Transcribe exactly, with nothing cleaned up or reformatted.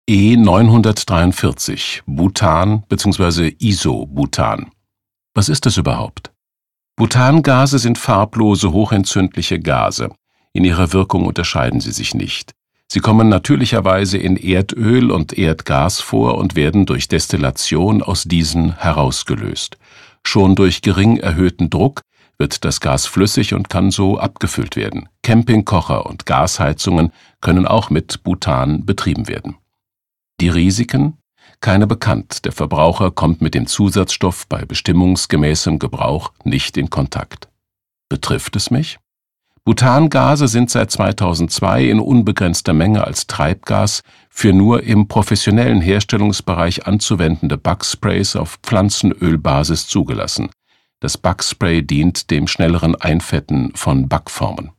E neunhundertdreiundvierzig, Butan bzw. Isobutan. Was ist das überhaupt? Butangase sind farblose, hochentzündliche Gase. In ihrer Wirkung unterscheiden sie sich nicht. Sie kommen natürlicherweise in Erdöl und Erdgas vor und werden durch Destillation aus diesen herausgelöst. Schon durch gering erhöhten Druck wird das Gas flüssig und kann so abgefüllt werden. Campingkocher und Gasheizungen können auch mit Butan betrieben werden. Die Risiken? Keine bekannt. Der Verbraucher kommt mit dem Zusatzstoff bei bestimmungsgemäßem Gebrauch nicht in Kontakt. Betrifft es mich? Butangase sind seit zweitausendzwei in unbegrenzter Menge als Treibgas für nur im professionellen Herstellungsbereich anzuwendende Backsprays auf Pflanzenölbasis zugelassen. Das Backspray dient dem schnelleren Einfetten von Backformen.